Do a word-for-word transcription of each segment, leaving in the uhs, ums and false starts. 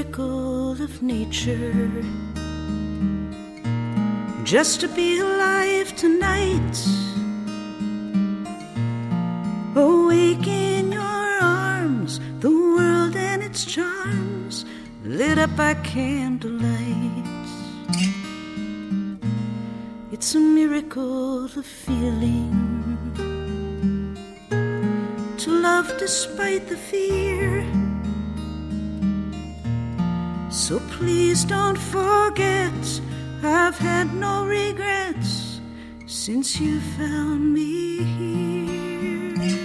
miracle of nature. Just to be alive tonight, awake in your arms, the world and its charms, lit up by candlelight. It's a miracle of feeling, to love despite the fear. So please don't forget, I've had no regrets since you found me here.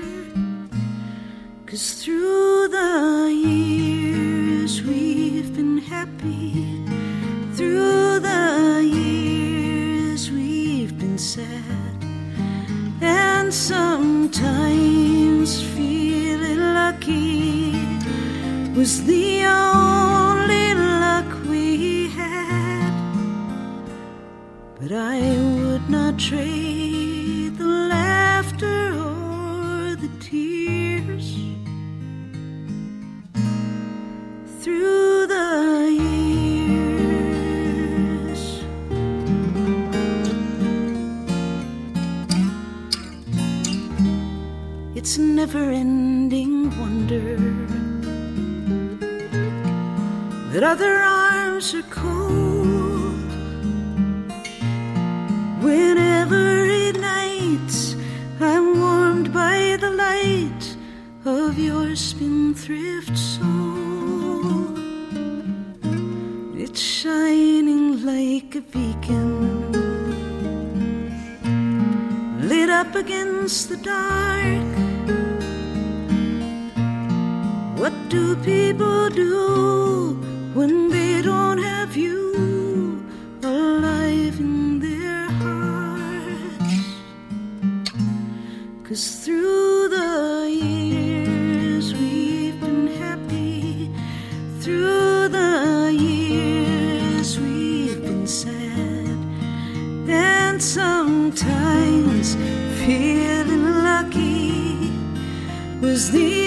'Cause through the years we've been happy, through the years we've been sad, and sometimes feeling lucky was the only luck we had. But I would not trade the laughter or the tears. Through the years, it's a never-ending wonder that other arms are cold. When every night I'm warmed by the light of your spendthrift soul, it's shining like a beacon, lit up against the dark. What do people do when they don't have you alive in their hearts? 'Cause through the years we've been happy, through the years we've been sad, and sometimes feeling lucky was the